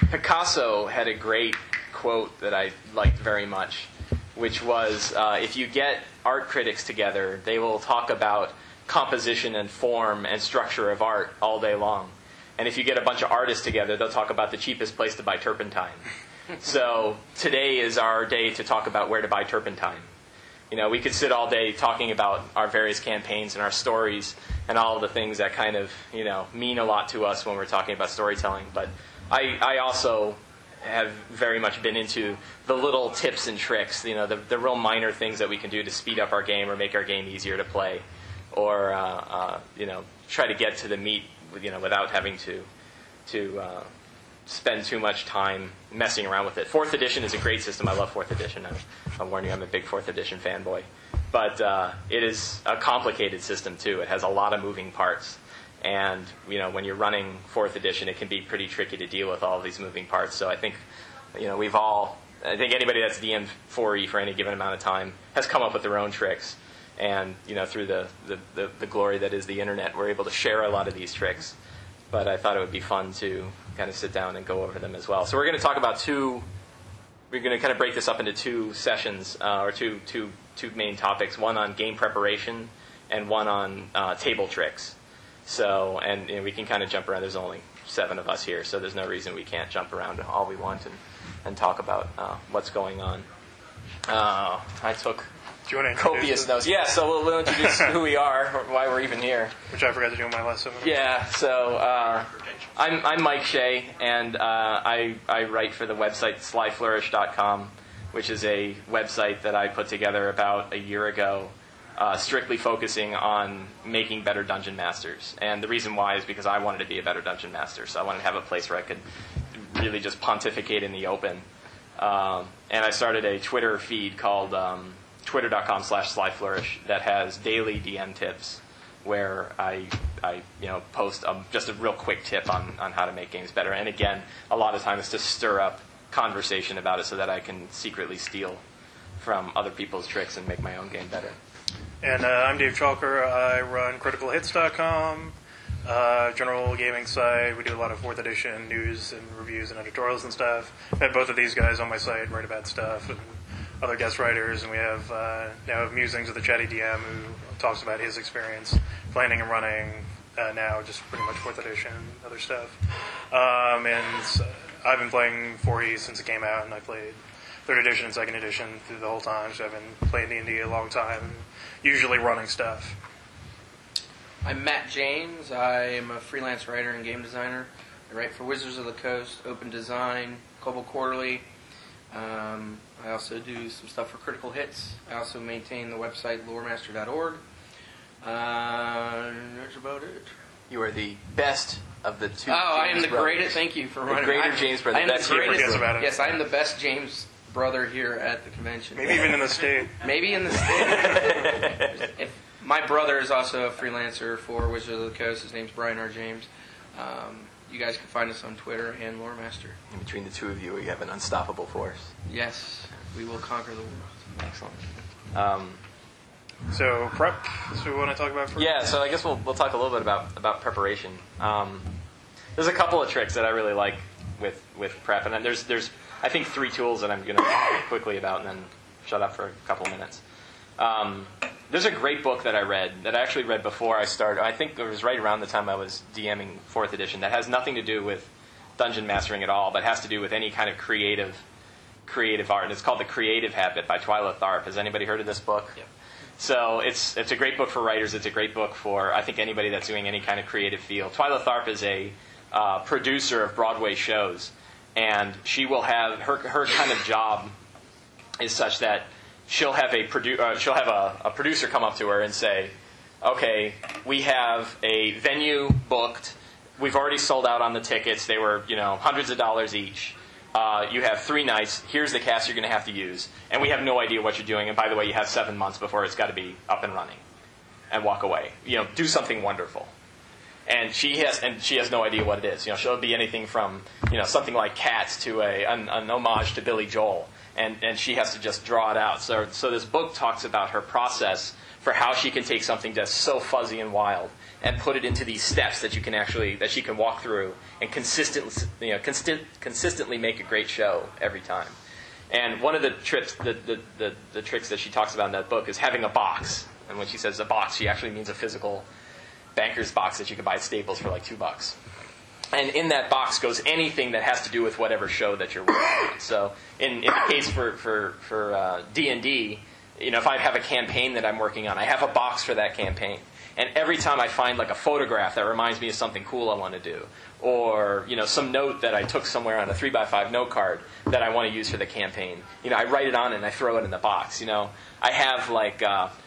Picasso had a great quote that I liked very much, which was, if you get art critics together, they will talk about composition and form and structure of art all day long. And if you get a bunch of artists together, they'll talk about the cheapest place to buy turpentine. So today is our day to talk about where to buy turpentine. We could sit all day talking about our various campaigns and our stories and all of the things that kind of, mean a lot to us when we're talking about storytelling. But I also have very much been into the little tips and tricks, the real minor things that we can do to speed up our game or make our game easier to play, or try to get to the meat, without having to spend too much time messing around with it. 4th edition is a great system. I love 4th edition. I'll warn you, I'm a big 4th edition fanboy. But it is a complicated system, too. It has a lot of moving parts. And, when you're running 4th edition, it can be pretty tricky to deal with all of these moving parts. So I think, I think anybody that's DM'd 4E for any given amount of time has come up with their own tricks. And, through the glory that is the internet, we're able to share a lot of these tricks. But I thought it would be fun to kind of sit down and go over them as well. So we're going to talk about we're going to kind of break this up into 2 sessions, or two main topics, one on game preparation and one on table tricks. So, and we can kind of jump around. There's only 7 of us here, so there's no reason we can't jump around all we want and talk about what's going on. I took copious notes. Yeah, so we'll introduce who we are, or why we're even here. Which I forgot to do in my last seminar. Yeah, so I'm Mike Shea, and I write for the website slyflourish.com, which is a website that I put together about a year ago, strictly focusing on making better dungeon masters. And the reason why is because I wanted to be a better dungeon master, so I wanted to have a place where I could really just pontificate in the open. And I started a Twitter feed called twitter.com/slyflourish that has daily DM tips, where I post just a real quick tip on how to make games better. And again, a lot of times to stir up conversation about it so that I can secretly steal from other people's tricks and make my own game better. And I'm Dave Chalker. I run criticalhits.com, general gaming site. We do a lot of 4th edition news and reviews and editorials and stuff. I had both of these guys on my site write about stuff, and other guest writers, and we have now Musings of the Chatty DM, who talks about his experience planning and running now, just pretty much 4th edition, other stuff. And I've been playing 4E since it came out, and I played 3rd edition and 2nd edition through the whole time, so I've been playing D&D a long time, and usually running stuff. I'm Matt James. I am a freelance writer and game designer. I write for Wizards of the Coast, Open Design, Kobold Quarterly. I also do some stuff for Critical Hits. I also maintain the website loremaster.org. That's about it. You are the best of the 2. I am the greatest. Thank you for running. The greater James brother. I am the greatest. About it. Yes, I am the best James brother here at the convention. Maybe even in the state. Maybe in the state. My brother is also a freelancer for Wizards of the Coast. His name's Brian R. James. You guys can find us on Twitter and Loremaster. And between the 2 of you, you have an unstoppable force. Yes, we will conquer the world. Excellent. So prep. So we want to talk about prep? Yeah. So I guess we'll talk a little bit about preparation. There's a couple of tricks that I really like with prep, and then there's I think 3 tools that I'm going to talk quickly about, and then shut up for a couple minutes. There's a great book that I read, that I actually read before I started. I think it was right around the time I was DMing 4th edition, that has nothing to do with dungeon mastering at all, but has to do with any kind of creative art. And it's called The Creative Habit by Twyla Tharp. Has anybody heard of this book? Yep. So it's a great book for writers. It's a great book for, I think, anybody that's doing any kind of creative field. Twyla Tharp is a producer of Broadway shows, and she will have her kind of job is such that she'll have a producer come up to her and say, "Okay, we have a venue booked. We've already sold out on the tickets. They were, hundreds of dollars each. You have 3 nights. Here's the cast you're going to have to use, and we have no idea what you're doing. And by the way, you have 7 months before it's got to be up and running." And walk away. Do something wonderful. And she has no idea what it is. She'll be anything from something like Cats to an homage to Billy Joel, and she has to just draw it out. So this book talks about her process for how she can take something that's so fuzzy and wild and put it into these steps that she can walk through and consistently make a great show every time. And one of the tricks that she talks about in that book is having a box. And when she says a box, she actually means a physical banker's box that you can buy at Staples for like $2. And in that box goes anything that has to do with whatever show that you're working on. So in the case for D&D, if I have a campaign that I'm working on, I have a box for that campaign. And every time I find like a photograph that reminds me of something cool I want to do, or some note that I took somewhere on a 3x5 note card that I want to use for the campaign, I write it on and I throw it in the box. I have like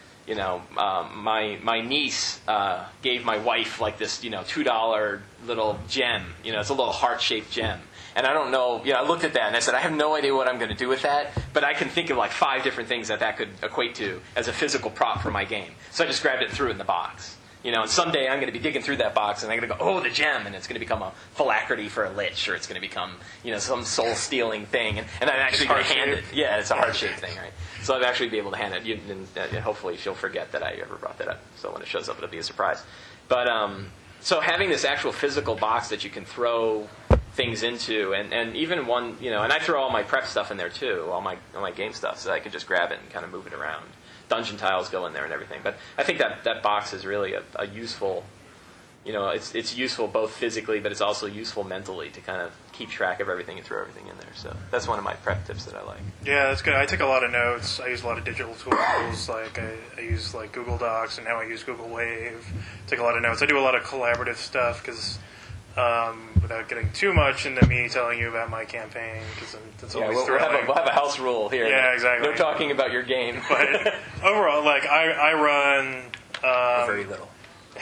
my niece gave my wife like this $2 little gem. It's a little heart-shaped gem. And I don't know, I looked at that and I said, I have no idea what I'm going to do with that, but I can think of like 5 different things that could equate to as a physical prop for my game. So I just grabbed it and threw it in the box. And someday I'm going to be digging through that box and I'm going to go, oh, the gem, and it's going to become a phalacrity for a lich, or it's going to become, some soul-stealing thing. And I'm actually going to hand it. Yeah, it's a heart-shaped thing, right? So I'll actually be able to hand it. And hopefully she'll forget that I ever brought that up. So when it shows up, it'll be a surprise. But so having this actual physical box that you can throw things into, and even one, and I throw all my prep stuff in there too, all my game stuff, so I can just grab it and kind of move it around. Dungeon tiles go in there and everything. But I think that box is really a useful, it's useful both physically, but it's also useful mentally to kind of keep track of everything and throw everything in there. So that's one of my prep tips that I like. Yeah, that's good. I take a lot of notes. I use a lot of digital tools. Like I use like Google Docs, and now I use Google Wave. Take a lot of notes. I do a lot of collaborative stuff because without getting too much into me telling you about my campaign, because that's always thrilling. We'll have a house rule here. Yeah, exactly. No talking about your game. But overall, like I run very little.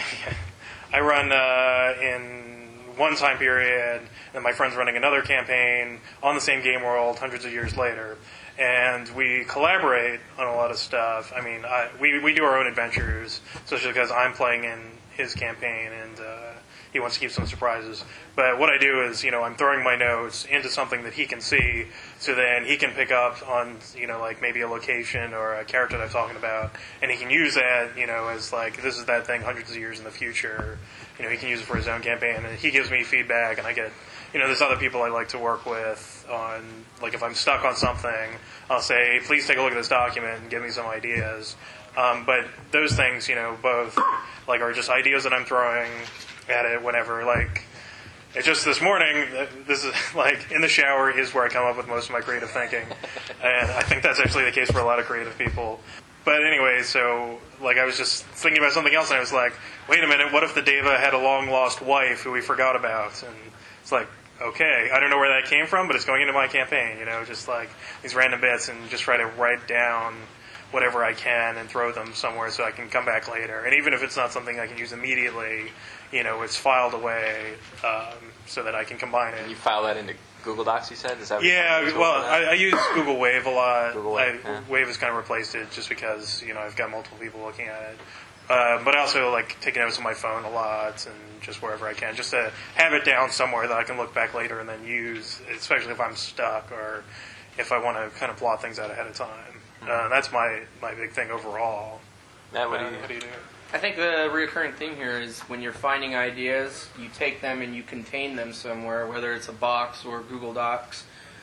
I run in one time period, and my friend's running another campaign on the same game world hundreds of years later. And we collaborate on a lot of stuff. I mean, we do our own adventures, especially because I'm playing in his campaign, and he wants to keep some surprises. But what I do is, I'm throwing my notes into something that he can see, so then he can pick up on, like maybe a location or a character that I'm talking about, and he can use that, as like, this is that thing hundreds of years in the future. He can use it for his own campaign, and he gives me feedback, and I get, there's other people I like to work with on, like if I'm stuck on something, I'll say, please take a look at this document and give me some ideas. But those things, both like are just ideas that I'm throwing at it whenever, like, it's just this morning, this is like in the shower is where I come up with most of my creative thinking, and I think that's actually the case for a lot of creative people. But anyway, so like I was just thinking about something else, and I was like, wait a minute, what if the Deva had a long lost wife who we forgot about? And it's like, okay, I don't know where that came from, but it's going into my campaign, just like these random bits, and just try to write down whatever I can and throw them somewhere so I can come back later. And even if it's not something I can use immediately, it's filed away so that I can combine it. And you file that into Google Docs, you said? Is that I use Google Wave a lot. Google Wave, Wave has kind of replaced it just because, I've got multiple people looking at it. But I also like taking notes on my phone a lot and just wherever I can, just to have it down somewhere that I can look back later and then use, especially if I'm stuck or if I want to kind of plot things out ahead of time. That's my big thing overall. Matt, what do you do? I think the recurring theme here is when you're finding ideas, you take them and you contain them somewhere, whether it's a box or Google Docs.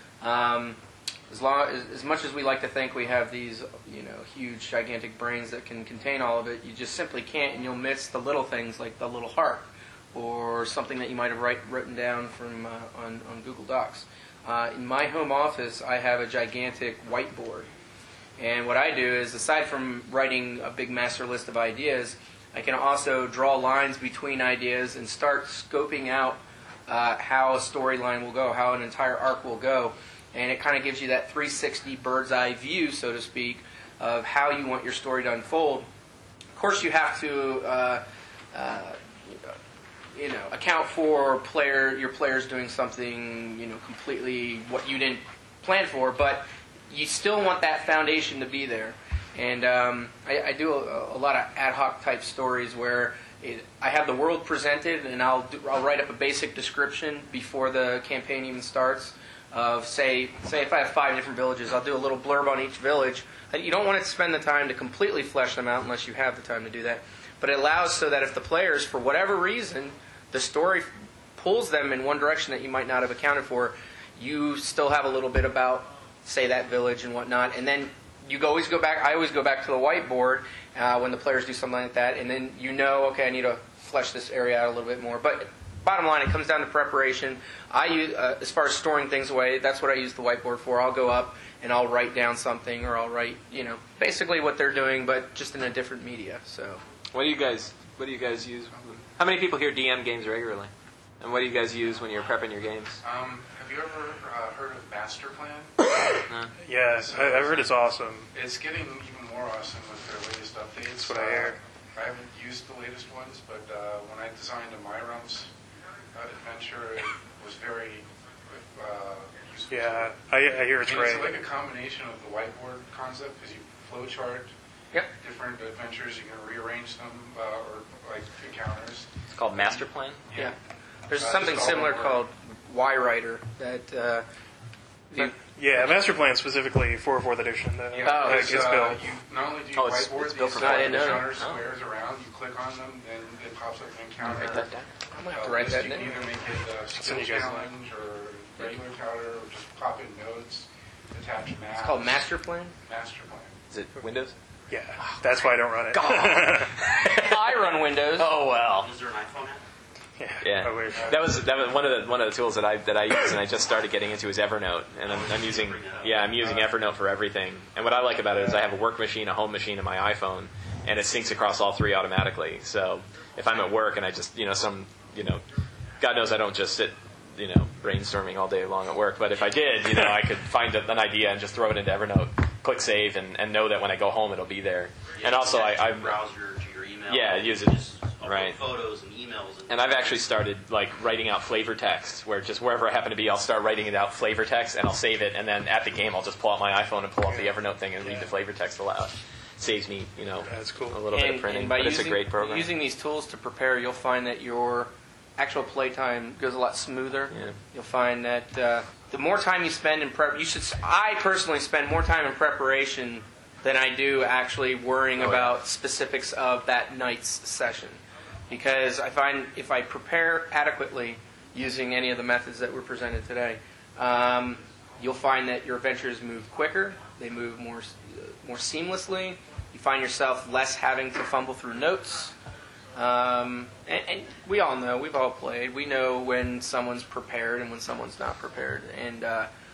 As much as we like to think we have these, huge, gigantic brains that can contain all of it, you just simply can't, and you'll miss the little things like the little heart or something that you might have written down from on Google Docs. In my home office, I have a gigantic whiteboard. And what I do is, aside from writing a big master list of ideas, I can also draw lines between ideas and start scoping out how a storyline will go, how an entire arc will go. And it kind of gives you that 360 bird's eye view, so to speak, of how you want your story to unfold. Of course, you have to account for your players doing something completely what you didn't plan for, but you still want that foundation to be there. And I do a lot of ad hoc type stories where I have the world presented, and I'll write up a basic description before the campaign even starts. Of say if I have 5 different villages, I'll do a little blurb on each village. You don't want to spend the time to completely flesh them out unless you have the time to do that. But it allows so that if the players, for whatever reason, the story pulls them in one direction that you might not have accounted for, you still have a little bit about, say, that village and whatnot. And then I always go back to the whiteboard when the players do something like that, and then okay, I need to flesh this area out a little bit more. But bottom line, it comes down to preparation. I use, as far as storing things away, that's what I use the whiteboard for. I'll go up and I'll write down something, or I'll write, basically what they're doing, but just in a different media. So, What do you guys use? How many people here DM games regularly? And what do you guys use when you're prepping your games? Have you ever heard of Master Plan? No? Yes, I've heard it's awesome. It's getting even more awesome with their latest updates. That's what I heard. I haven't used the latest ones, but when I designed a Myrum's adventure, it was very useful. Yeah, I hear it's And great. It's like a combination of the whiteboard concept, because you flowchart different adventures, you can rearrange them, or like encounters. It's called Master Plan? yeah. There's something similar called Y-Writer that... Yeah, Master Plan specifically for 4th edition. Because, It's built. you not only do you Oh, it's whiteboard built these for 4th edition. counter squares around, you click on them, and it pops up an encounter. Write that down. I'm going to have to write that You down. can either make it a skill Send you guys a link. challenge or regular encounter, or just pop in notes, attach maps. It's called Master Plan? Master Plan. Is it Windows? Yeah, that's why I don't run it. I run Windows. Oh, well. Is there an iPhone app? Yeah, I wish. that was one of the tools that I use, and I just started getting into is Evernote, and I'm using Evernote for everything. And what I like about it is I have a work machine, a home machine, and my iPhone, and it syncs across all 3 automatically. So if I'm at work and I just God knows I don't just sit brainstorming all day long at work, but if I did, I could find an idea and just throw it into Evernote, click save, and know that when I go home it'll be there. Yeah, And also I browse your email. Yeah, use it. Just upload Right. photos and emails. And I've actually started writing out flavor text, where just wherever I happen to be, I'll start writing it out flavor text, and I'll save it, and then at the game, I'll just pull out my iPhone and pull up the Evernote thing and read the flavor text aloud. Saves me, That's cool. a little bit of printing, by but it's a using, great program. using these tools to prepare, you'll find that your actual playtime goes a lot smoother. Yeah. You'll find that the more time you spend in prep, I personally spend more time in preparation than I do actually worrying about specifics of that night's session. Because I find if I prepare adequately using any of the methods that were presented today, you'll find that your adventures move quicker, they move more seamlessly, you find yourself less having to fumble through notes. And we all know, we've all played, we know when someone's prepared and when someone's not prepared. And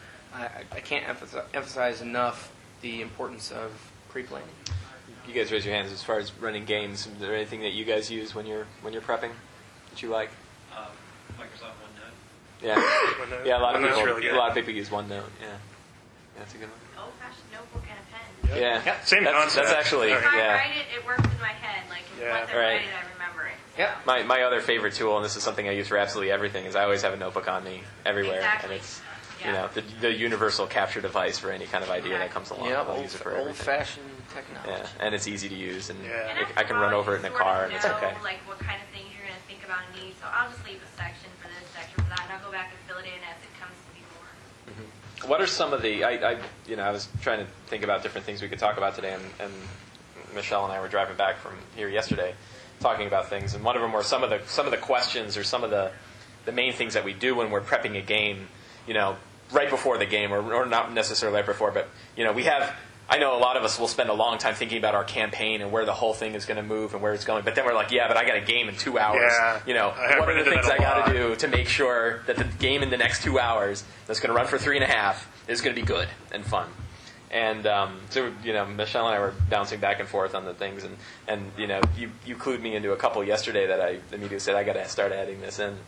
I can't emphasize enough the importance of pre-planning. You guys raise your hands as far as running games. Is there anything that you guys use when you're prepping that you like? Microsoft OneNote. Yeah, OneNote. yeah. A lot OneNote's of really good. people use OneNote. Yeah, that's a good one. Old-fashioned notebook and a pen. Yeah, Same that's, concept. That's actually If I yeah. write it works in my head. Like, Yeah. once I Right. write it, I remember it. Yep. My other favorite tool, and this is something I use for absolutely everything, is I always have a notebook on me everywhere, Exactly. and it's Yeah. the universal capture device for any kind of idea that comes along. Yep, I'll use it for everything. old-fashioned technology. Yeah, and it's easy to use, and Yeah. And I can run over it in a car, and it's know, okay. like, what kind of things you're going to think about and need. So I'll just leave a section for this, section for that, and I'll go back and fill it in as it comes to be more. What are some of the? I was trying to think about different things we could talk about today, and Michelle and I were driving back from here yesterday, talking about things, and one of them were some of the questions or some of the main things that we do when we're prepping a game, right before the game, or not necessarily right before, but we have. I know a lot of us will spend a long time thinking about our campaign and where the whole thing is going to move and where it's going. But then we're like, yeah, but I got a game in 2 hours. Yeah. What are the things I got to do? do to make sure that the game in the next 2 hours that's going to run for 3.5 is going to be good and fun? And so, Michelle and I were bouncing back and forth on the things, and you clued me into a couple yesterday that I immediately said I got to start adding this in.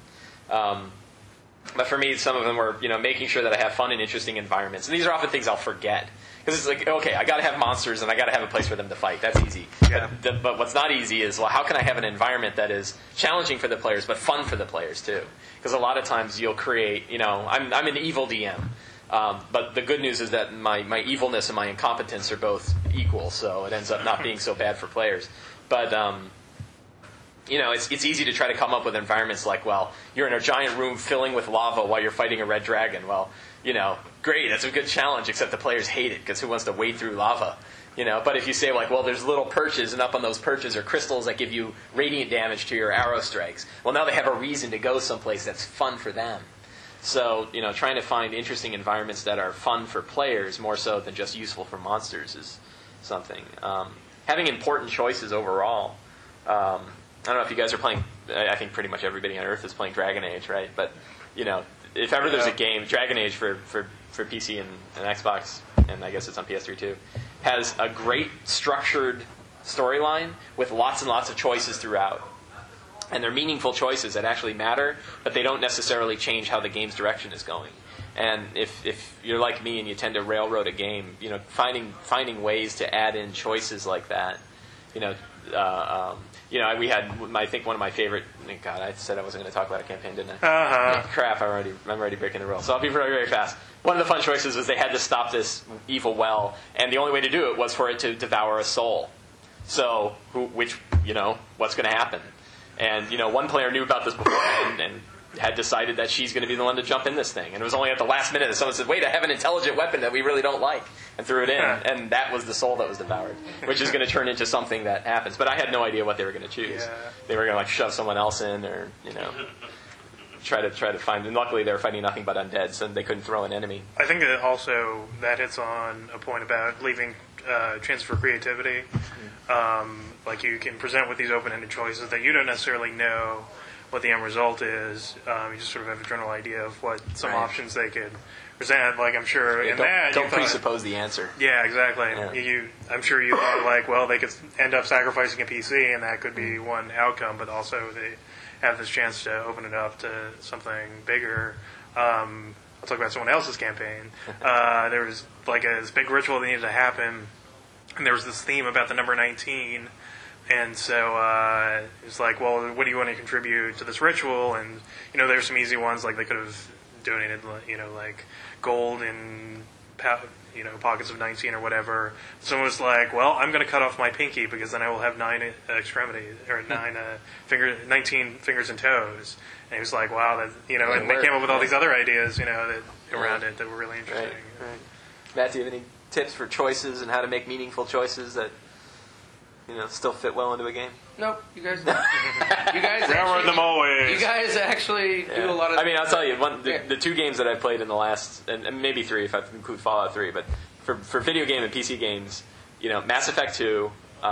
But for me, some of them were, making sure that I have fun and interesting environments. And these are often things I'll forget. Because it's like, okay, I got to have monsters and I got to have a place for them to fight. That's easy. Yeah. But what's not easy is, well, how can I have an environment that is challenging for the players but fun for the players too? Because a lot of times you'll create, I'm an evil DM. But the good news is that my evilness and my incompetence are both equal, so it ends up not being so bad for players. But it's easy to try to come up with environments like, well, you're in a giant room filling with lava while you're fighting a red dragon. Well, great, that's a good challenge, except the players hate it because who wants to wade through lava? But if you say, like, well, there's little perches, and up on those perches are crystals that give you radiant damage to your arrow strikes. Well, now they have a reason to go someplace that's fun for them. So, trying to find interesting environments that are fun for players more so than just useful for monsters is something. Having important choices overall. I don't know if you guys are playing. I think pretty much everybody on Earth is playing Dragon Age, right? But if ever there's a game, Dragon Age for PC and Xbox, and I guess it's on PS3 too, has a great structured storyline with lots and lots of choices throughout. And they're meaningful choices that actually matter, but they don't necessarily change how the game's direction is going. And if you're like me and you tend to railroad a game, finding ways to add in choices like that, we had, I think, one of my favorite. God, I said I wasn't going to talk about a campaign, didn't I? Crap! I'm already breaking the rules. So I'll be very, very fast. One of the fun choices was they had to stop this evil well, and the only way to do it was for it to devour a soul. So, what's going to happen? And one player knew about this before and had decided that she's going to be the one to jump in this thing. And it was only at the last minute that someone said, "Wait, I have an intelligent weapon that we really don't like," and threw it in. And that was the soul that was devoured, which is going to turn into something that happens. But I had no idea what they were going to choose. Yeah. They were going to shove someone else in, or try to find. And luckily, they were fighting nothing but undead, so they couldn't throw an enemy. I think that hits on a point about leaving chances for creativity. Like you can present with these open-ended choices that you don't necessarily know what the end result is. You just sort of have a general idea of what some options they could present. Like I'm sure don't presuppose the answer. Yeah, exactly. Yeah. I'm sure you thought like, well, they could end up sacrificing a PC, and that could be one outcome. But also they have this chance to open it up to something bigger. I'll talk about someone else's campaign. There was like this big ritual that needed to happen, and there was this theme about the number 19. And so it's like, well, what do you want to contribute to this ritual? And there's some easy ones, like they could have donated, like gold in pockets of 19 or whatever. Someone was like, well, I'm going to cut off my pinky because then I will have 9 extremities or 19 fingers and toes. And he was like, wow, that and they came up with all these other ideas, around it that were really interesting. Right. Matt, do you have any tips for choices and how to make meaningful choices that still fit well into a game? Nope, you guys railroad them always. You guys actually do a lot of. I mean, I'll tell you, the 2 games that I've played in the last, and maybe 3 if I include Fallout 3, but for video game and PC games, Mass Effect 2,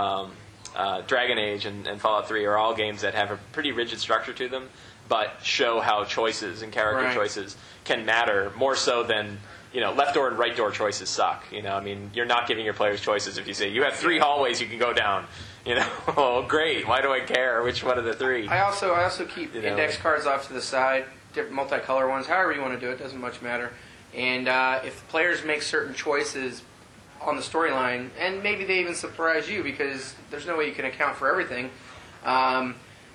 Dragon Age, and Fallout 3 are all games that have a pretty rigid structure to them, but show how choices and character choices can matter more so than. Left door and right door choices suck. You're not giving your players choices if you say, you have 3 hallways you can go down. Oh, great. Why do I care which one of the 3? I also keep index cards off to the side, different multicolor ones, however you want to do it, doesn't much matter. And if the players make certain choices on the storyline, and maybe they even surprise you because there's no way you can account for everything, I'll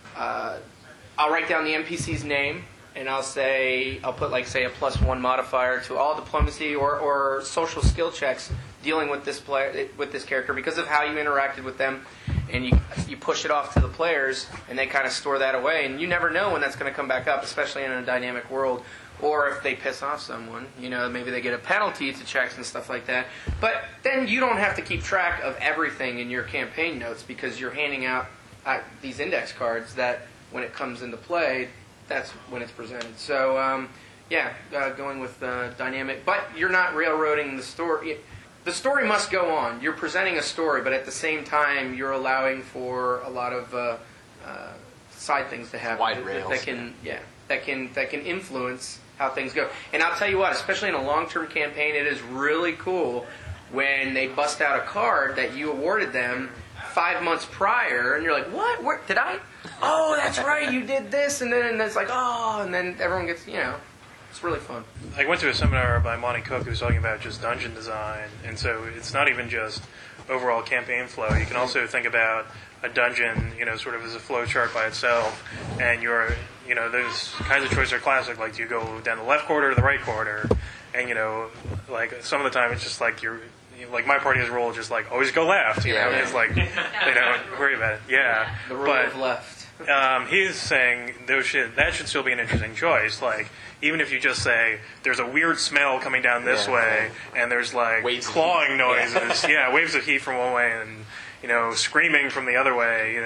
write down the NPC's name. And I'll put a +1 modifier to all diplomacy or social skill checks dealing with this character because of how you interacted with them, and you push it off to the players, and they kind of store that away, and you never know when that's going to come back up, especially in a dynamic world, or if they piss off someone, maybe they get a penalty to checks and stuff like that. But then you don't have to keep track of everything in your campaign notes because you're handing out these index cards that when it comes into play. That's when it's presented. So, going with dynamic. But you're not railroading the story. The story must go on. You're presenting a story, but at the same time, you're allowing for a lot of side things to happen. Wide rails. That can influence how things go. And I'll tell you what, especially in a long-term campaign, it is really cool when they bust out a card that you awarded them 5 months prior, and you're like, what? Where did I? Oh, that's right, you did this, and then it's like, oh, and then everyone gets, it's really fun. I went to a seminar by Monty Cook who was talking about just dungeon design, and so it's not even just overall campaign flow. You can also think about a dungeon, sort of as a flow chart by itself, and those kinds of choices are classic, like do you go down the left corridor or the right corridor, and like some of the time it's just like like my party has a rule just like always go left, it's like they don't worry about it. Yeah, the rule of left. He's saying that should still be an interesting choice. Like, even if you just say there's a weird smell coming down this way, and there's like Waves of clawing heat. noises, waves of heat from one way, and screaming from the other way.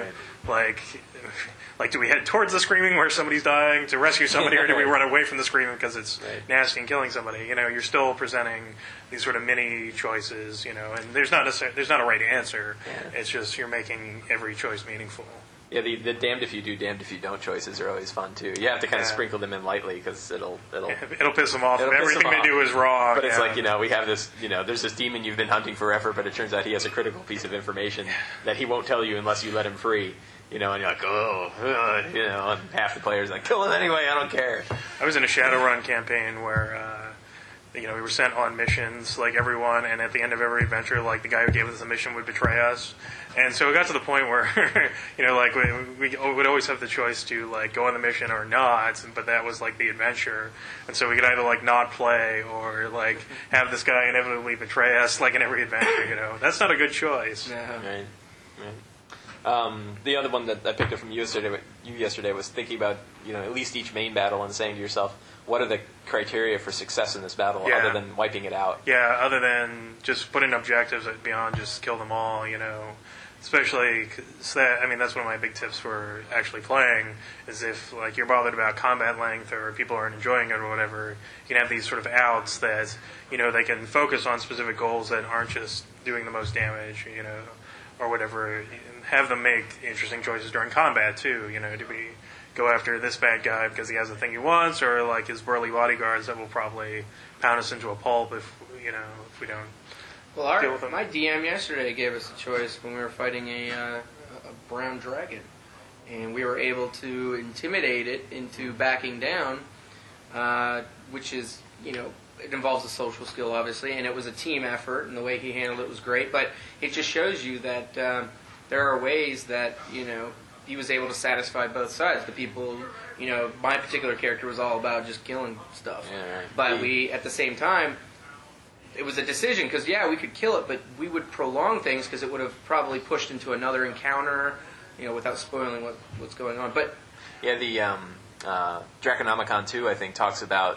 Like, do we head towards the screaming where somebody's dying to rescue somebody, or do we run away from the screaming because it's nasty and killing somebody? You're still presenting these sort of mini choices, and there's not a right answer. Yeah. It's just you're making every choice meaningful. Yeah, the damned if you do, damned if you don't choices are always fun too. You have to kind of sprinkle them in lightly because it'll piss them off. Everything they do is wrong. But it's like we have this there's this demon you've been hunting forever, but it turns out he has a critical piece of information that he won't tell you unless you let him free. And you're like, and half the players are like, kill him anyway, I don't care. I was in a Shadowrun campaign where, we were sent on missions, like everyone, and at the end of every adventure, like the guy who gave us the mission would betray us. And so it got to the point where, we would always have the choice to, like, go on the mission or not, but that was, like, the adventure. And so we could either, like, not play or, like, have this guy inevitably betray us, like, in every adventure, That's not a good choice. No. Right. The other one that I picked up from you yesterday was thinking about at least each main battle and saying to yourself, what are the criteria for success in this battle other than wiping it out? Yeah, other than just putting objectives beyond just kill them all, Especially, that's one of my big tips for actually playing, is if, like, you're bothered about combat length or people aren't enjoying it or whatever, you can have these sort of outs that, they can focus on specific goals that aren't just doing the most damage, or whatever, and have them make interesting choices during combat, too, do we go after this bad guy because he has the thing he wants, or, like, his burly bodyguards that will probably pound us into a pulp if we don't. Well, my DM yesterday gave us a choice when we were fighting a brown dragon, and we were able to intimidate it into backing down, which is, it involves a social skill, obviously, and it was a team effort, and the way he handled it was great, but it just shows you that there are ways that, he was able to satisfy both sides. The people, my particular character was all about just killing stuff, but we, at the same time, it was a decision because, we could kill it, but we would prolong things because it would have probably pushed into another encounter, without spoiling what's going on. But the Draconomicon 2, I think, talks about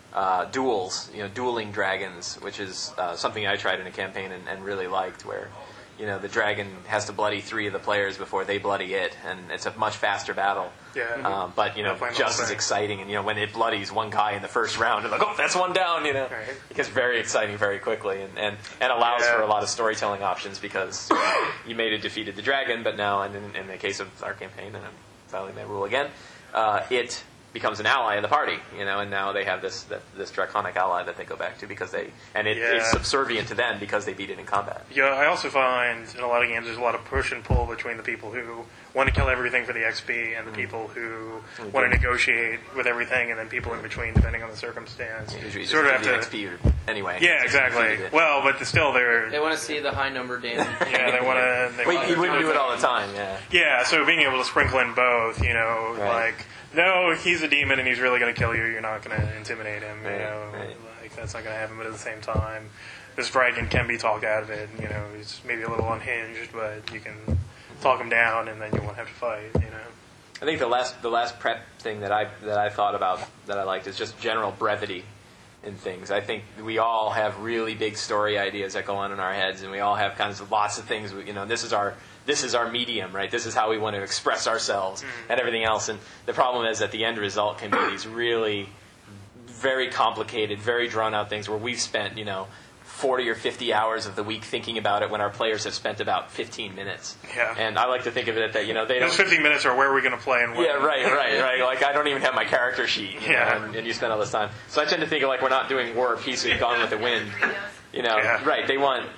duels, dueling dragons, which is something I tried in a campaign and really liked, where the dragon has to bloody 3 of the players before they bloody it, and it's a much faster battle. Yeah. But just as exciting, and when it bloodies one guy in the first round, and like, oh, that's one down. It gets very exciting very quickly, and allows for a lot of storytelling options because you may have defeated the dragon, but now, and in the case of our campaign, and I'm violating that rule again, it becomes an ally of the party, and now they have this draconic ally that they go back to because it's subservient to them because they beat it in combat. Yeah, I also find in a lot of games there's a lot of push and pull between the people who want to kill everything for the XP and the people who want to negotiate with everything, and then people in between, depending on the circumstance. Usually you sort of have the to XP anyway. Yeah, exactly. Well, but still, they want to see the high number damage. Yeah, they want to. Well, you wouldn't do it all the time. Yeah. Yeah, so being able to sprinkle in both, like. No, he's a demon and he's really going to kill you. You're not going to intimidate him. Like that's not going to happen. But at the same time, this dragon can be talked out of it. He's maybe a little unhinged, but you can talk him down, and then you won't have to fight. I think the last prep thing that I thought about that I liked is just general brevity in things. I think we all have really big story ideas that go on in our heads, and we all have kinds of lots of things. This is our medium, right? This is how we want to express ourselves and everything else. And the problem is that the end result can be these really very complicated, very drawn-out things where we've spent, 40 or 50 hours of the week thinking about it when our players have spent about 15 minutes. Yeah. And I like to think of it that, they don't... Those 15 minutes are where we're going to play and when. Yeah, right. Like, I don't even have my character sheet, and you spend all this time. So I tend to think of, like, we're not doing War or Peace with Gone with the Wind. Right, they want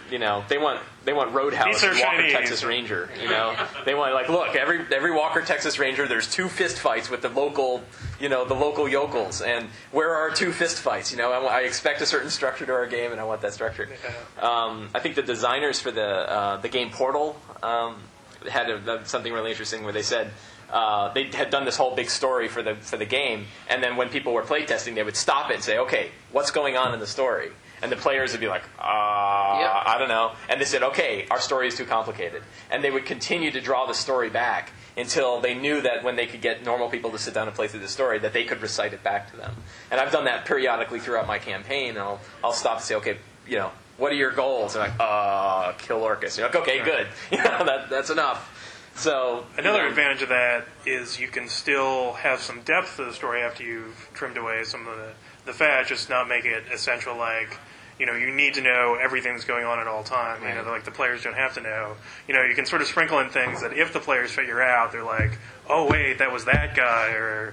Roadhouse Walker Texas Ranger, They want, like, look, every Walker Texas Ranger, there's 2 fist fights with the local yokels, and where are our 2 fist fights? I expect a certain structure to our game, and I want that structure. I think the designers for the game Portal had something really interesting where they said they had done this whole big story for the game, and then when people were playtesting, they would stop it and say, okay, what's going on in the story? And the players would be like, I don't know. And they said, okay, our story is too complicated. And they would continue to draw the story back until they knew that when they could get normal people to sit down and play through the story, that they could recite it back to them. And I've done that periodically throughout my campaign. And I'll stop and say, okay, what are your goals? And like, kill Orcus. You're like, okay, good. That's enough. So another advantage of that is you can still have some depth to the story after you've trimmed away some of the fat, just not make it essential like, you need to know everything that's going on at all time. Right. Like the players don't have to know. You can sort of sprinkle in things that if the players figure out, they're like, oh wait, that was that guy, or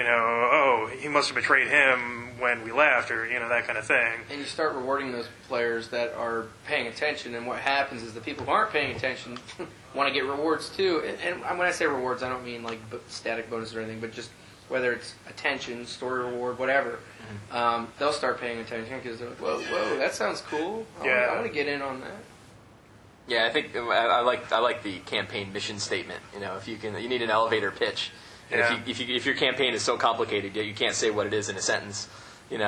oh, he must have betrayed him when we left, or that kind of thing. And you start rewarding those players that are paying attention, and what happens is the people who aren't paying attention want to get rewards too. And when I say rewards, I don't mean like static bonuses or anything, but just whether it's attention, story reward, whatever. They'll start paying attention because they're like, whoa, that sounds cool. I want to get in on that. Yeah, I think I like the campaign mission statement. If you need an elevator pitch. And Yeah. if your campaign is so complicated, you can't say what it is in a sentence, then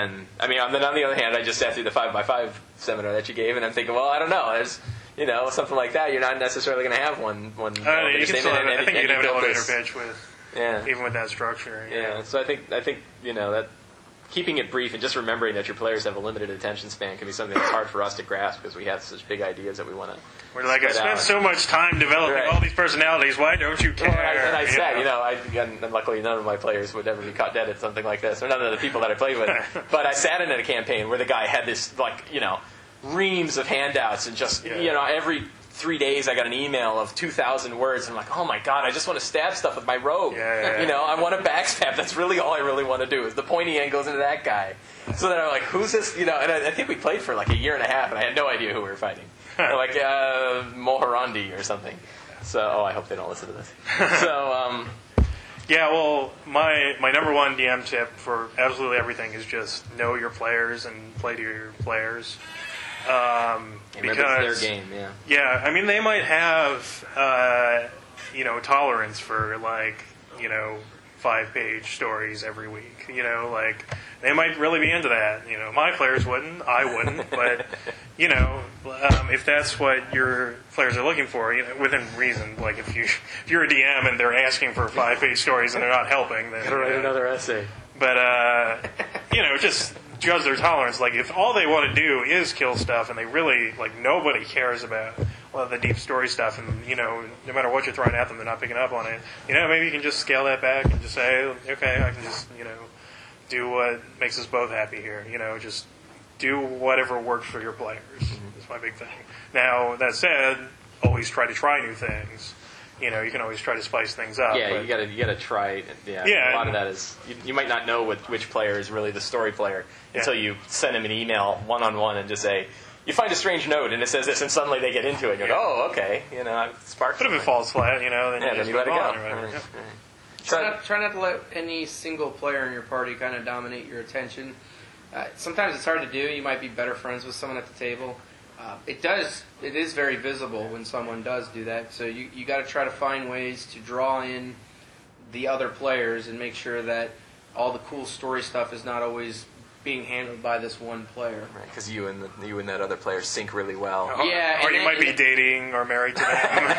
on the other hand, I just sat through the 5x5 seminar that you gave, and I'm thinking, well, I don't know, there's something like that. You're not necessarily going to have one. You can still have, I think you can have an elevator pitch even with that structure. Yeah. So I think that keeping it brief and just remembering that your players have a limited attention span can be something that's hard for us to grasp because we have such big ideas that we want to. We're like, I spent so much time developing all these personalities. Why don't you care? Well, I said, and luckily none of my players would ever be caught dead at something like this, or none of the people that I played with. But I sat in a campaign where the guy had this, reams of handouts, and just, every 3 days I got an email of 2,000 words. And I'm like, oh my god, I just want to stab stuff with my rogue. I want to backstab. That's really all I really want to do is the pointy end goes into that guy. So then I'm like, who's this? And I think we played for like a year and a half, and I had no idea who we were fighting. Like Mohorandi or something. So, I hope they don't listen to this. So, yeah, well, my number one DM tip for absolutely everything is just know your players and play to your players. Because it's their game, yeah. Yeah, I mean, they might have, tolerance for, 5-page stories every week. They might really be into that. My players wouldn't, I wouldn't, but, if that's what your players are looking for, within reason, like if you're a DM and they're asking for 5-page stories and they're not helping, then... Gotta write another essay. But, just judge their tolerance. Like, if all they want to do is kill stuff and they really, nobody cares about a lot of the deep story stuff and, no matter what you're throwing at them, they're not picking up on it, maybe you can just scale that back and just say, okay, I can just, do what makes us both happy here. Just do whatever works for your players. That's my big thing. Now, that said, always try new things. You can always try to spice things up. Yeah, you gotta try. Yeah, a lot of that is you might not know which player is really the story player until you send them an email one-on-one and just say, you find a strange note and it says this, and suddenly they get into it. And you go, oh, okay, spark. But if it falls flat, then you let it go. Right. Try not to let any single player in your party kind of dominate your attention. Sometimes it's hard to do. You might be better friends with someone at the table. It is very visible when someone does do that. So you got to try to find ways to draw in the other players and make sure that all the cool story stuff is not always being handled by this one player. Right, because you and that other player sync really well. Yeah, or you might be dating or married to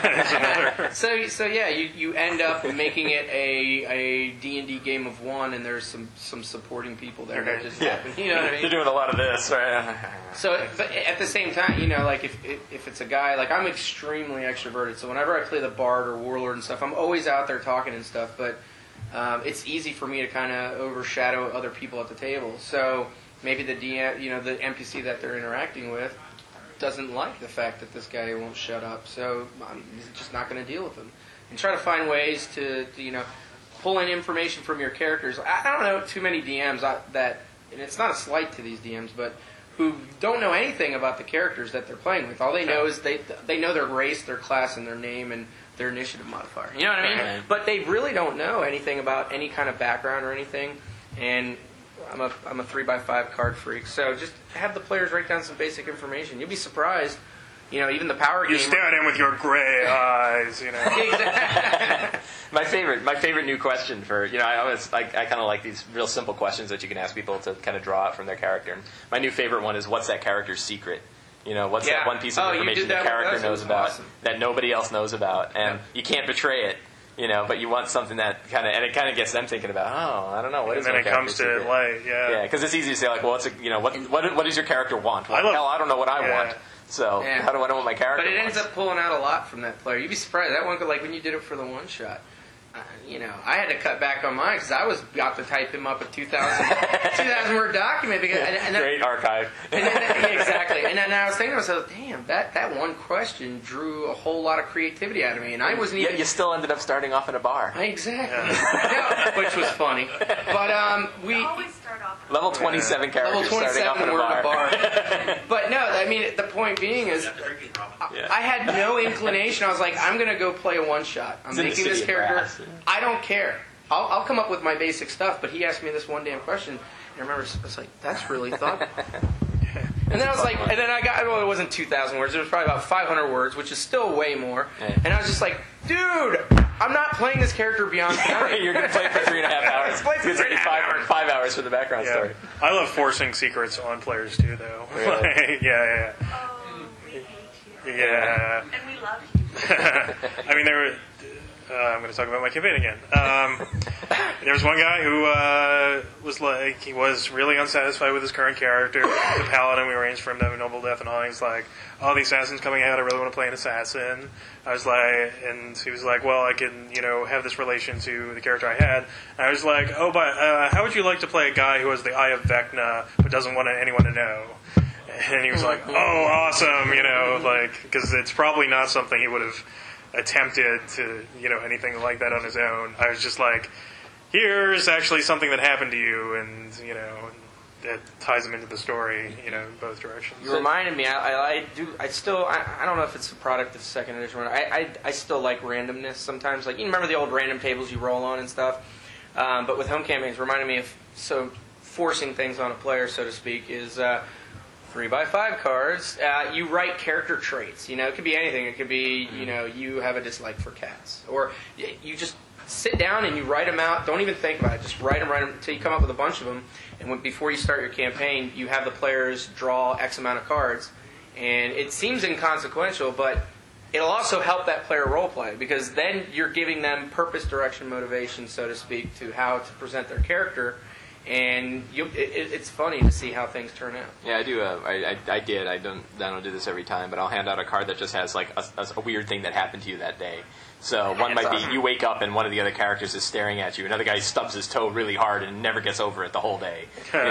them. So yeah, you end up making it a D&D game of one, and there's some supporting people there that just happen. You know what I mean? You're doing a lot of this, right? So, but at the same time, if it's a guy, I'm extremely extroverted, so whenever I play the bard or warlord and stuff, I'm always out there talking and stuff, but it's easy for me to kind of overshadow other people at the table. So maybe the DM, the NPC that they're interacting with doesn't like the fact that this guy won't shut up. So I'm just not going to deal with him. And try to find ways to pull in information from your characters. I don't know too many DMs that, and it's not a slight to these DMs, but who don't know anything about the characters that they're playing with. All they know is they know their race, their class, and their name, and their initiative modifier. You know what I mean? Right. But they really don't know anything about any kind of background or anything. And I'm a 3x5 card freak, so just have the players write down some basic information. You'll be surprised. Even the power game. You stare at him with your gray eyes. My favorite new question for I kind of like these real simple questions that you can ask people to kind of draw out from their character. My new favorite one is, what's that character's secret? What's that one piece of information the character knows about that nobody else knows about, and you can't betray it. But you want something that it kind of gets them thinking about, I don't know, what is my character's secret? And then it comes to light, Yeah, because it's easy to say, like, well, what does your character want? Well, hell, I don't know what I want. So how do I know what my character wants? But it ends up pulling out a lot from that player. You'd be surprised. That one, like when you did it for the one shot, I had to cut back on mine because I was about to type him up a 2,000 word document. Because, Great archive. Exactly. And then I was thinking to myself, damn, that one question drew a whole lot of creativity out of me, and I wasn't even. Yet you still ended up starting off in a bar. Exactly. No, which was funny. But we always start off level 27 characters starting off in a bar. But no, I mean the point being is, I had no inclination. I was like, I'm going to go play a one shot. I'm making this character. I don't care. I'll come up with my basic stuff, but he asked me this one damn question, and I remember I was like, that's really thoughtful. And then I was like, and then I got, well, it wasn't 2,000 words, it was probably about 500 words, which is still way more. And I was just like, dude, I'm not playing this character beyond tonight. You're going to play for 3.5 hours. It's only 5 hours for the background story. I love forcing secrets on players too, though. Really? Yeah. Oh, we hate you. Yeah. And we love you. I mean, there were. I'm going to talk about my campaign again. There was one guy who he was really unsatisfied with his current character, the paladin. We arranged for him to have a noble death and all. He's like, "Oh, the assassin's coming out. I really want to play an assassin." I was like, and he was like, "Well, I can, have this relation to the character I had." And I was like, "Oh, but how would you like to play a guy who has the Eye of Vecna but doesn't want anyone to know?" And he was like, "Oh, awesome!" Because it's probably not something he would have attempted to, anything like that on his own. I was just like, here's actually something that happened to you, and, that ties him into the story, in both directions. You reminded me, I don't know if it's a product of second edition, I still like randomness sometimes. Like, you remember the old random tables you roll on and stuff? But with home campaigns, reminded me of, forcing things on a player, so to speak, is 3x5 cards. You write character traits. It could be anything. It could be, you have a dislike for cats. Or you just sit down and you write them out. Don't even think about it. Just write them until you come up with a bunch of them. And before you start your campaign, you have the players draw X amount of cards. And it seems inconsequential, but it'll also help that player roleplay. Because then you're giving them purpose, direction, motivation, so to speak, to how to present their character. And it's funny to see how things turn out. Yeah, I do. I did. I don't do this every time, but I'll hand out a card that just has like a weird thing that happened to you that day. So one might be you wake up and one of the other characters is staring at you. Another guy stubs his toe really hard and never gets over it the whole day.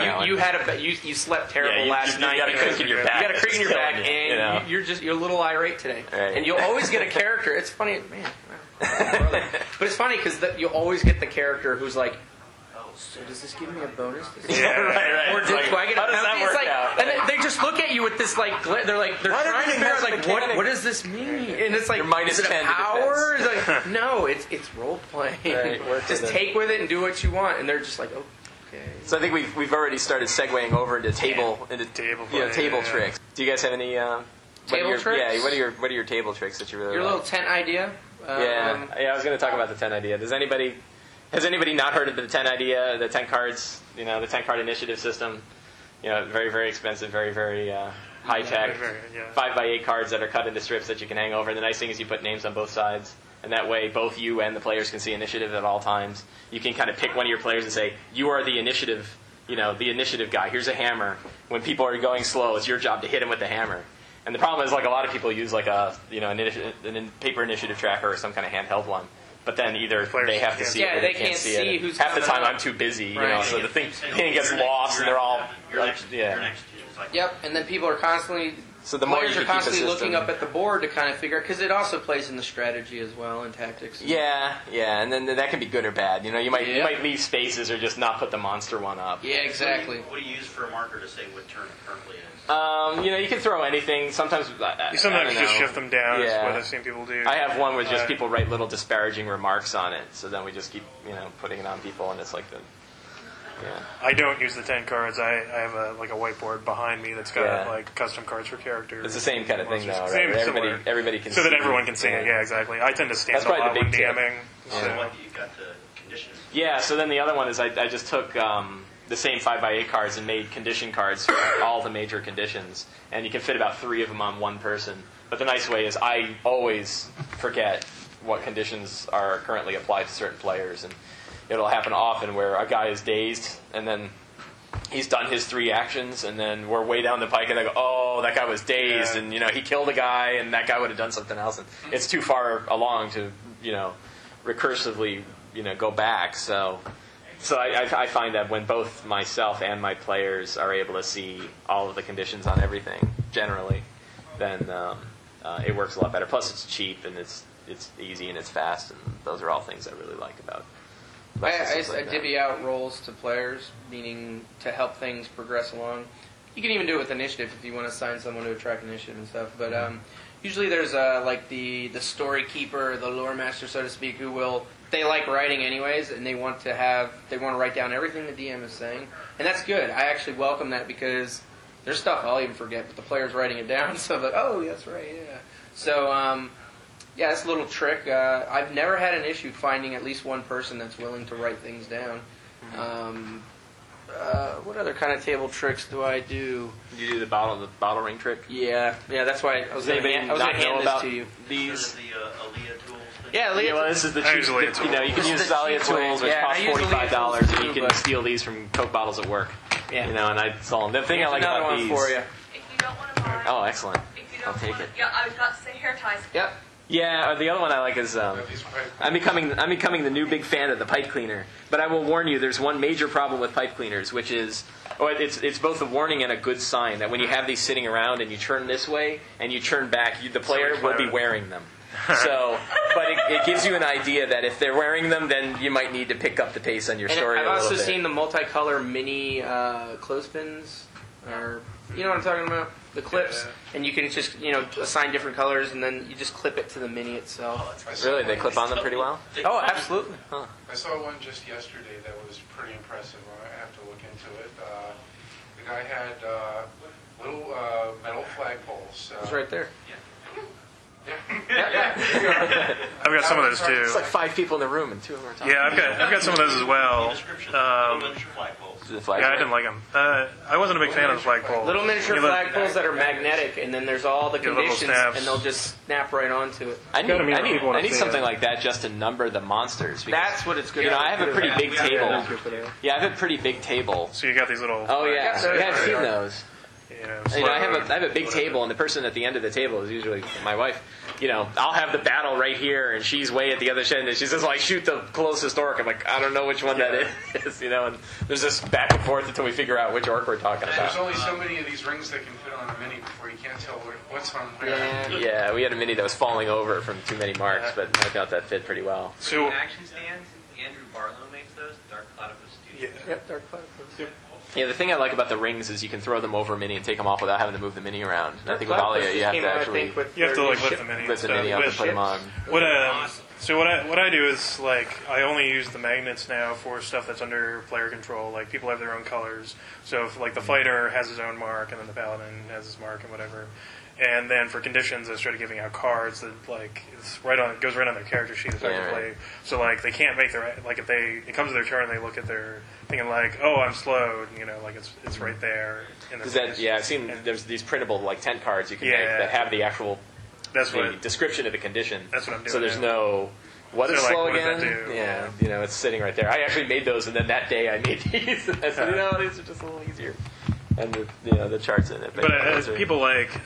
You slept terrible last night. You got a creak in your back. You got a creak in your back, and you're a little irate today. Right. And you'll always get a character. It's funny, man. Wow, but it's funny because you always get the character who's like, so does this give me a bonus? Right. Or do I get a penalty? It's like, and they just look at you with this like, they're trying to figure out like, what does this mean? And it's like, you're minus is it 10 a power? to It's like, no, it's role playing. Right, just take with it and do what you want. And they're just like, okay. So I think we've already started segueing over into table tricks. Do you guys have any table tricks? Yeah. What are your table tricks that you really your like? little tent idea? Yeah. I was going to talk about the tent idea. Has anybody not heard of the 10 idea, the 10 cards, the 10 card initiative system? Very, very expensive, very, very high tech. 5x8 cards that are cut into strips that you can hang over. And the nice thing is you put names on both sides. And that way both you and the players can see initiative at all times. You can kind of pick one of your players and say, you are the initiative, the initiative guy. Here's a hammer. When people are going slow, it's your job to hit them with the hammer. And the problem is, like, a lot of people use like a, an paper initiative tracker or some kind of handheld one. But then either they have to see it or they can't see it. Who's half the time up. I'm too busy, Right. So the thing gets lost and they're all Yep, and then people are constantly. So the more players you are keep constantly the system, looking up at the board to kind of figure out, because it also plays in the strategy as well and tactics. Yeah, and then that can be good or bad. You might leave spaces or just not put the monster one up. Yeah, exactly. What do you use for a marker to say what turn it currently is? You can throw anything. Sometimes You sometimes just shift them down. Yeah. Is what I've seen people do. I have one where just people write little disparaging remarks on it. So then we just keep putting it on people, and it's like the. Yeah. I don't use the 10 cards. I have a whiteboard behind me that's got like custom cards for characters. It's the same kind of thing, though, right? Same, Everybody can so see that everyone can see it. Yeah, exactly. I tend to stand That's a probably lot the when big tip. DMing. So what, you've got the conditions? Yeah, so then the other one is I just took the same 5x8 cards and made condition cards for all the major conditions. And you can fit about 3 of them on one person. But the nice way is I always forget what conditions are currently applied to certain players. And it'll happen often where a guy is dazed, and then he's done his 3 actions, and then we're way down the pike, and I go, oh, that guy was dazed, and he killed a guy, and that guy would have done something else. And it's too far along to recursively go back. So I find that when both myself and my players are able to see all of the conditions on everything generally, then it works a lot better. Plus, it's cheap and it's easy and it's fast, and those are all things I really like about. I divvy out roles to players, meaning to help things progress along. You can even do it with initiative if you want to assign someone to a track initiative and stuff. But usually there's like the story keeper, the lore master, so to speak, who they like writing anyways, and they want to write down everything the DM is saying, and that's good. I actually welcome that because there's stuff I'll even forget, but the player's writing it down, so I'm like, oh, that's right, yeah. So yeah, that's a little trick. I've never had an issue finding at least one person that's willing to write things down. What other kind of table tricks do I do? You do the bottle ring trick? Yeah, that's why I was going to hand this to you. These? The Aaliyah tools thing? Yeah, Aaliyah. Well, this is the cheap. You can use Aaliyah tools, which cost $45, and you can steal these from Coke bottles at work. Yeah. And I saw them. The thing I like about these. For you. If you don't want to buy. Oh, excellent. If you don't I'll take want, it. Yeah, I was about to say hair ties. Yep. Yeah, the other one I like is I'm becoming the new big fan of the pipe cleaner. But I will warn you, there's one major problem with pipe cleaners, which is it's both a warning and a good sign that when you have these sitting around and you turn this way and you turn back, the player will be wearing them. So, but it gives you an idea that if they're wearing them, then you might need to pick up the pace on your story. I've a little also bit. seen the multicolor mini clothespins, or you know what I'm talking about? The clips, and you can just assign different colors, and then you just clip it to the mini itself. Really, they clip on them pretty well. Oh, absolutely. Huh. I saw one just yesterday that was pretty impressive. I have to look into it. The guy had little metal flagpoles. It's right there. I've got some of those too. It's like 5 people in the room and 2 of them are talking. Yeah, I've got some of those as well. The flag Yeah, I didn't like them. I wasn't a big fan of the flagpole. Little miniature flagpoles that are magnetic, and then there's all the Get little conditions, snaps. and they'll just snap right onto it. I need Gotta meet people when I see something it. like that just to number the monsters. Because, That's what it's good at. I have a pretty big table. Yeah. Yeah, I have a pretty big table. So you got these little. Oh yeah, got those. yeah, I've seen those. I have a big table, and the person at the end of the table is usually my wife. I'll have the battle right here, and she's way at the other end, and she says, shoot the closest orc. I'm like, I don't know which one that is, and there's this back and forth until we figure out which orc we're talking There's about. only so many of these rings that can fit on a mini before you can't tell what's on where. Yeah, we had a mini that was falling over from too many marks, but I thought that fit pretty well. So Action stands. Andrew Barlow makes those. Dark Platypus Studios. Yep, dark platypus. Yeah, the thing I like about the rings is you can throw them over a mini and take them off without having to move the mini around. And I think with Alia, you have to actually lift the mini. lift the mini up and put them on. What I do is I only use the magnets now for stuff that's under player control. Like people have their own colors. So if the fighter has his own mark, and then the paladin has his mark and whatever. And then for conditions, I started giving out cards that it goes right on their character sheet effectively. Right. So they can't make their if it comes to their turn, they look at their thing and oh, I'm slowed. It's right there. I've seen there's these printable tent cards you can make that have the actual description of the condition. That's what I'm doing. So there's now. no what is slow what does again? that do? Yeah, it's sitting right there. I actually made those, and then that day I made these. And I said, these are just a little easier. And the charts in it. But as people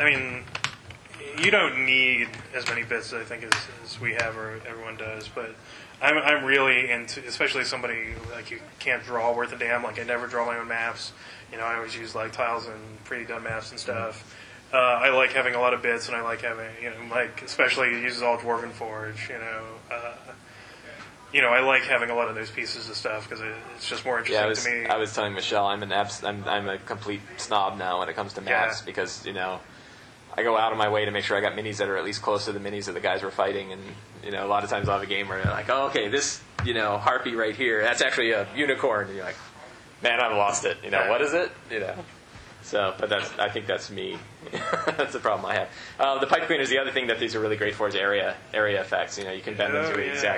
you don't need as many bits, I think, as we have or everyone does. But I'm really into, especially somebody you can't draw worth a damn. I never draw my own maps. I always use tiles and pre-done maps and stuff. I like having a lot of bits, and I like having especially it uses all Dwarven Forge. I like having a lot of those pieces of stuff because it's just more interesting to me. I was telling Michelle I'm a complete snob now when it comes to maps because I go out of my way to make sure I got minis that are at least close to the minis of the guys we're fighting, and a lot of times I'll have a game where they're like, oh, okay, this harpy right here, that's actually a unicorn, and you're like, man, I've lost it. What is it? So, but I think that's me. That's the problem I have. The pipe cleaners, the other thing that these are really great for is area effects. You can bend them to exact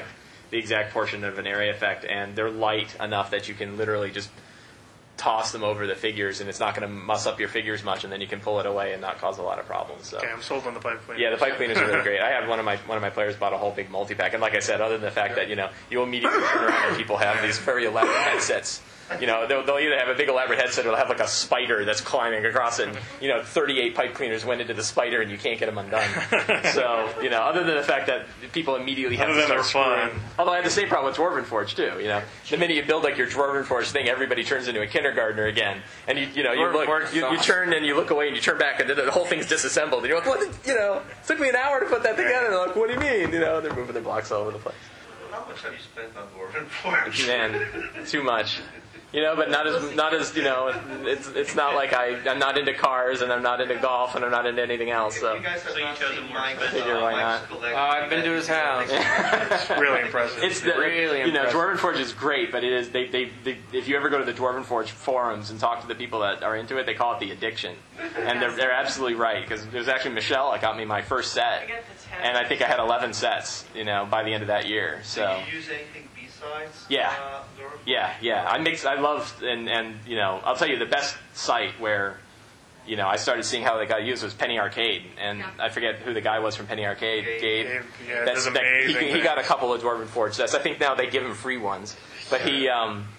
the exact portion of an area effect, and they're light enough that you can literally just toss them over the figures, and it's not going to muss up your figures much, and then you can pull it away and not cause a lot of problems. So. Okay, I'm sold on the pipe cleaner. Yeah, the pipe cleaners are really great. I had one of my players bought a whole big multi-pack, and like I said, other than the fact that you immediately turn around and people have these very elaborate headsets. They'll either have a big elaborate headset or they'll have like a spider that's climbing across it. And 38 pipe cleaners went into the spider, and you can't get them undone. So other than the fact that people immediately have to start screwing. Although I had the same problem with Dwarven Forge too. The minute you build like your Dwarven Forge thing, everybody turns into a kindergartner again, and you turn and you look away and you turn back, and the whole thing's disassembled, and you're like, what? It took me an hour to put that together. They're like, what do you mean? They're moving their blocks all over the place. How much have you spent on Dwarven Forge? Man, too much. But not as it's not like I'm not into cars, and I'm not into golf, and I'm not into anything else. So You guys have So you not chose seen a more Mike's, expensive- Figure, why not? Mike's collection. I've been to his house. It's really impressive. It's Really impressive. Dwarven Forge is great, but it is they if you ever go to the Dwarven Forge forums and talk to the people that are into it, they call it the addiction, and they're absolutely right, because it was actually Michelle that got me my first set, and I think I had 11 sets, by the end of that year. So you use anything besides Yeah. Dwarven? Yeah. I love and I'll tell you the best site where I started seeing how they got used was Penny Arcade, and I forget who the guy was from Penny Arcade. Gabe. Yeah, that's amazing. He got a couple of Dwarven Forge sets. I think now they give him free ones, but he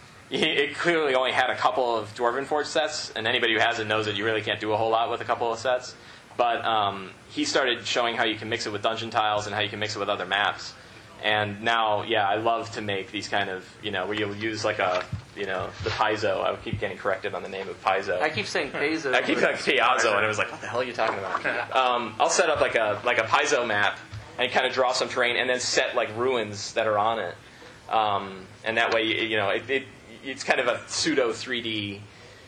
clearly only had a couple of Dwarven Forge sets, and anybody who has it knows that you really can't do a whole lot with a couple of sets. But he started showing how you can mix it with dungeon tiles and how you can mix it with other maps. And now, I love to make these kind of, where you'll use like the Paizo. I keep getting corrected on the name of Paizo. I keep saying Paizo. I keep saying Piazzo, and it was like, what the hell are you talking about? I'll set up like a Paizo map and kind of draw some terrain, and then set like ruins that are on it. And that way, it's kind of a pseudo 3D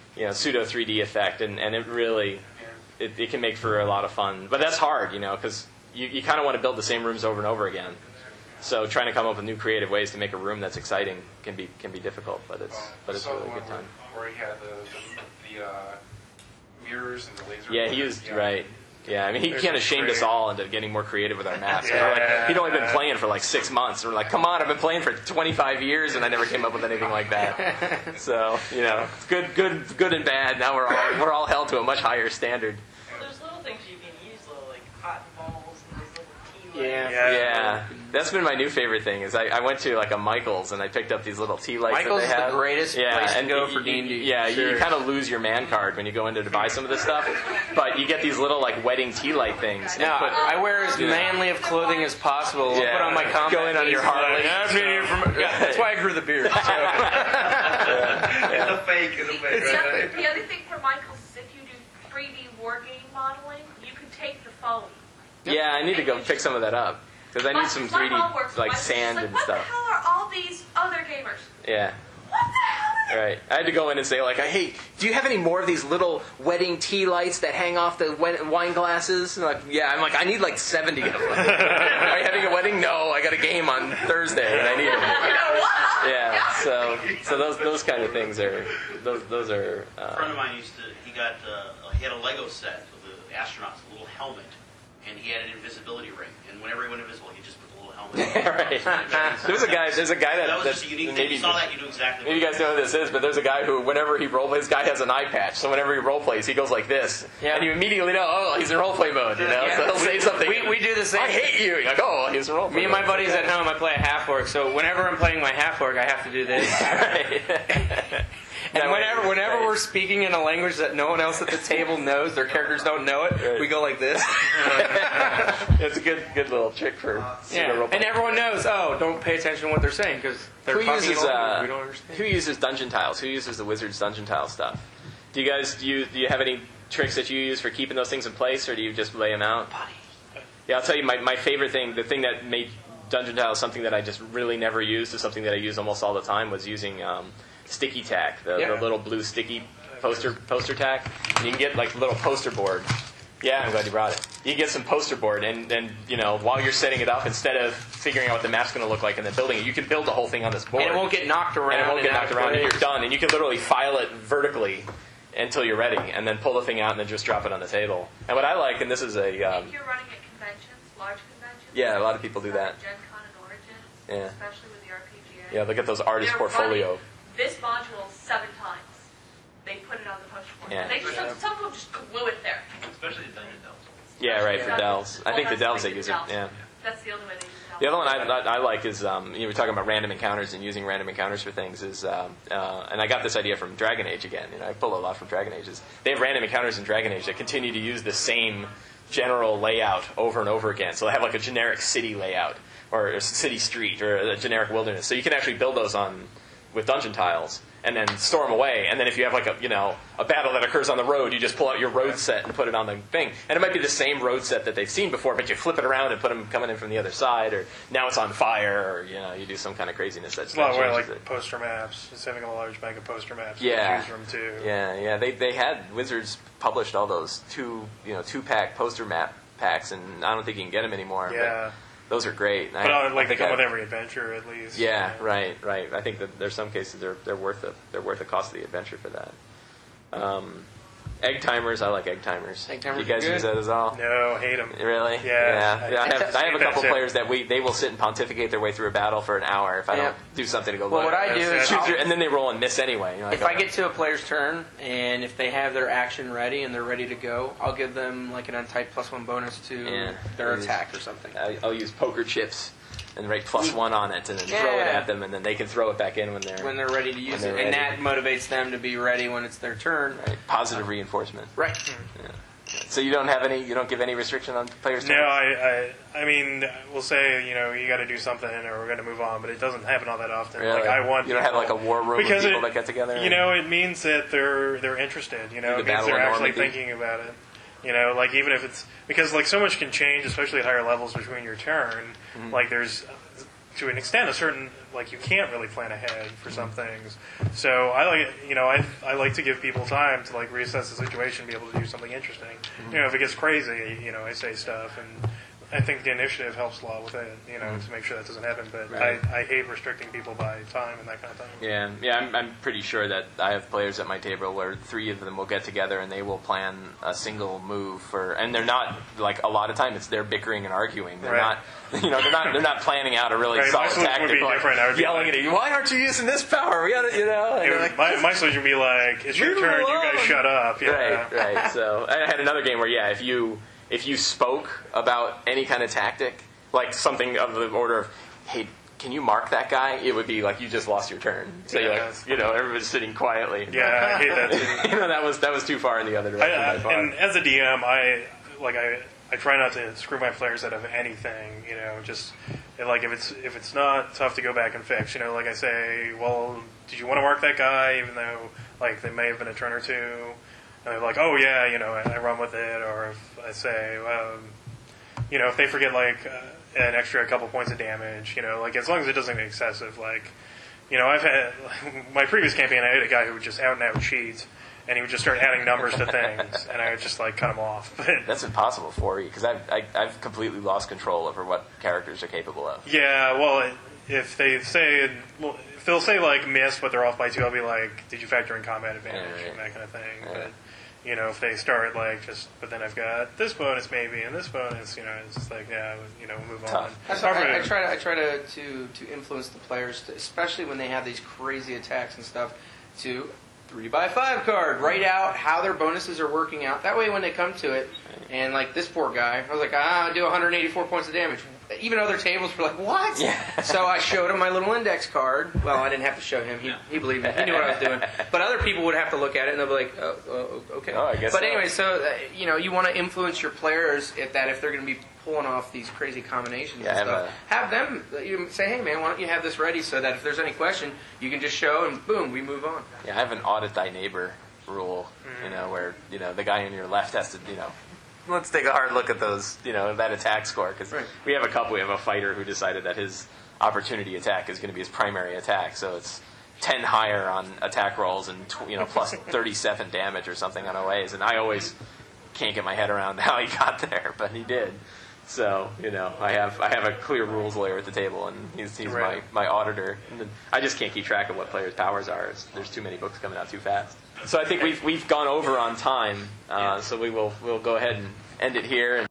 effect, and it really it can make for a lot of fun. But that's hard, because you kind of want to build the same rooms over and over again. So trying to come up with new creative ways to make a room that's exciting can be difficult, but it's really a good time. Where he had the mirrors and the laser. Yeah, he used right. Yeah, I mean, he kind of shamed us all into getting more creative with our maps. He'd only been playing for like 6 months. We're like, come on, I've been playing for 25 years, and I never came up with anything like that. So, good and bad. Now we're all held to a much higher standard. There's little things you can use, though, like cotton balls and those little tea lights. Yeah. That's been my new favorite thing. Is I went to like a Michael's and I picked up these little tea lights. Michael's that they have. is the greatest place to go for D&D. Yeah, Sure. you kind of lose your man card when you go into to buy some of this stuff, but you get these little like wedding tea light things. No, I wear as manly of clothing as possible. Yeah. Put on my combat. Go in on your Harley. Yeah, that's why I grew the beard. So. It's a fake. Right? The other thing for Michael's is if you do 3D wargame modeling, you can take the foam. Yeah, I need to go pick some of that up because I need some 3D like sand and What stuff. the hell are all these other gamers? Yeah. What the hell are they? Right. I had to go in and say, like, hey, do you have any more of these little wedding tea lights that hang off the wine glasses? And like, yeah. I'm like, I need like 70 of them. Are you having a wedding? No, I got a game on Thursday and I need them. Yeah. So those kind of things are those are. A friend of mine he had a Lego set of the astronauts, a little helmet, and he had an invisibility ring. And whenever he went invisible, he just put the little helmet on. Right. There's a guy That was just a unique thing. You saw that, you knew exactly Maybe you guys know who this is, but there's a guy who, whenever he roleplays, this guy has an eye patch, so whenever he roleplays, he goes like this. Yeah. And you immediately know, oh, he's in roleplay mode, Yeah. So he'll say something. We do the same. I hate you. You're like, oh, he's in roleplay Me and my mode. buddies at home, I play a half-orc, so whenever I'm playing my half-orc, I have to do this. Right. And whenever we're speaking in a language that no one else at the table knows, their characters don't know it, Right. we go like this. It's a good little trick for Yeah. And everyone knows, don't pay attention to what they're saying, because they're Who talking uses in a language we don't understand. who uses dungeon tiles? Who uses the Wizards dungeon tile stuff? Do you guys do you have any tricks that you use for keeping those things in place, or do you just lay them out? Yeah, I'll tell you my favorite thing. The thing that made dungeon tiles something that I just really never used to something that I use almost all the time was using sticky tack, the little blue sticky poster tack. And you can get like a little poster board. Yeah, I'm glad you brought it. You get some poster board, and while you're setting it up, instead of figuring out what the map's going to look like and then building it, you can build the whole thing on this board. And it won't get knocked around. And you're done. And you can literally file it vertically until you're ready, and then pull the thing out and then just drop it on the table. And what I like, and this is a... If you're running at conventions, large conventions. Yeah, a lot of people do that. Gen Con and Origins. Yeah. especially with the RPGA. Yeah, look at those artist They're portfolio. running this module 7 times. They put it on the poster board. Yeah. They just, some people just glue it there. Especially the Dungeon Delves. Yeah, right, for Delves. I Well, think the that's Delves like they use it, Delves. yeah. That's the only way they use it. The other one I like is, you were talking about random encounters and using random encounters for things is, and I got this idea from Dragon Age again. I pull a lot from Dragon Age. They have random encounters in Dragon Age that continue to use the same general layout over and over again. So they have like a generic city layout or a city street or a generic wilderness. So you can actually build those with dungeon tiles and then store them away. And then if you have like a battle that occurs on the road, you just pull out your road set and put it on the thing. And it might be the same road set that they've seen before, but you flip it around and put them coming in from the other side, or now it's on fire, or you do some kind of craziness that's It's a lot of way changes like it. poster maps. Just having a large bank of poster maps Yeah. to choose from too. Yeah. They had Wizards published all those 2-pack poster map packs, and I don't think you can get them anymore. Yeah. But those are great. But I would like to think come I- with every adventure at least. Yeah, right. I think that there's some cases they're worth the cost of the adventure for that. Egg timers, I like egg timers. Egg timers You guys are good. use that as well? No, hate them. Really? Yeah. I have a couple That's it. players that they will sit and pontificate their way through a battle for an hour if I Yeah. don't do something to go. Well, look. what I do is Choose and then they roll and miss anyway. if I get to a player's turn and if they have their action ready and they're ready to go, I'll give them like an untyped +1 bonus to Yeah. their attack or something. I'll use poker chips and write +1 on it and then throw it Yeah. at them, and then they can throw it back in when they're ready to use they're it, and ready. that motivates them to be ready when it's their turn. right. Positive reinforcement. Right. So you don't give any restriction on players' No, turns? I mean, we'll say you got to do something or we're going to move on, but it doesn't happen all that often. Really? Like I want You don't have people- like a war room because of people it, that get together? It means that they're interested. The It means Battle they're of actually Normandy? thinking about it. Like even if it's because like so much can change, especially at higher levels between your turn. Mm-hmm. Like there's to an extent a certain like you can't really plan ahead for some things. So I like I like to give people time to like reassess the situation, be able to do something interesting. If it gets crazy, I say stuff, and I think the initiative helps a lot with it. To make sure that doesn't happen. But Right. I hate restricting people by time and that kind of thing. Yeah. I'm pretty sure that I have players at my table where 3 of them will get together and they will plan a single move and they're not like a lot of time they're bickering and arguing. They're Right. not they're not planning out a really Right, solid my solution would tactic. be Like different. I would be yelling like- at you, why aren't you using this power? We gotta, and they're like, My solution would be like, it's your Leave turn, him you guys alone. shut up. Yeah. Right. So I had another game where if you spoke about any kind of tactic, like something of the order of, hey, can you mark that guy? It would be like you just lost your turn. So everybody's sitting quietly. Yeah, I hate that too. that was too far in the other direction. by far. And as a DM, I try not to screw my players out of anything. Just like if it's not tough to go back and fix. Like I say, well, did you want to mark that guy? Even though like they may have been a turn or two, and they're like, oh yeah, I run with it. Or if I say, if they forget like an extra couple points of damage, like as long as it doesn't get excessive, like. I've had my previous campaign. I had a guy who would just out and out cheat, and he would just start adding numbers to things, and I would just like cut him off. But That's impossible for you because I've completely lost control over what characters are capable of. yeah, well, if they'll say like miss, but they're off by 2, I'll be like, did you factor in combat advantage Yeah, right. and that kind of thing. Yeah. But if they start like but then I've got this bonus maybe and this bonus, it's just like move on. Tough. That's why I try to influence the players, especially when they have these crazy attacks and stuff, to 3x5 card, write out how their bonuses are working out. That way when they come to it, and like this poor guy, I was like, I do 184 points of damage. Even other tables were like, what? Yeah. So I showed him my little index card. Well, I didn't have to show him. He believed me. He knew what I was doing. But other people would have to look at it and they'll be like, oh okay. Oh, I guess But so. anyway, so you want to influence your players if they're going to be pulling off these crazy combinations Yeah, and stuff. Have them say, hey man, why don't you have this ready so that if there's any question, you can just show and boom, we move on. Yeah, I have an audit thy neighbor rule, where the guy on your left has to, let's take a hard look at those, that attack score because Right. we have a fighter who decided that his opportunity attack is going to be his primary attack, so it's 10 higher on attack rolls and plus 37 damage or something on OAs, and I always can't get my head around how he got there, but he did. So I have a clear rules lawyer at the table, and he's Right. my auditor. And I just can't keep track of what players' powers are. There's too many books coming out too fast. So I think we've gone over on time. So we'll go ahead and end it here. And